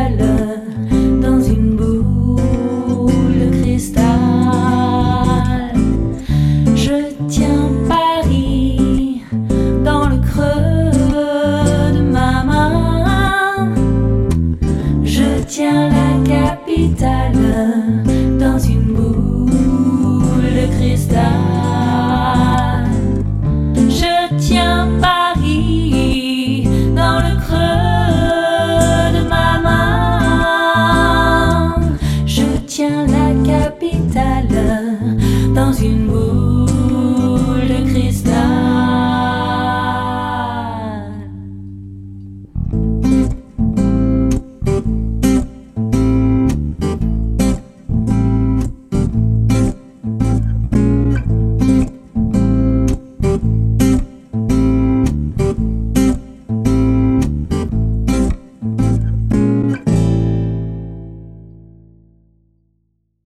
capitale dans une boule de cristal. Je tiens Paris dans le creux de ma main. Je tiens la capitale dans une boule de cristal.